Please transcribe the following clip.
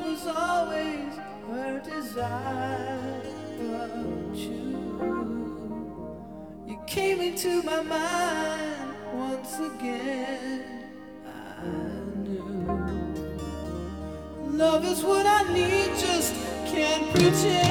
was always her desire, but you came into my mind once again. I knew love is what I need, just can't pretend.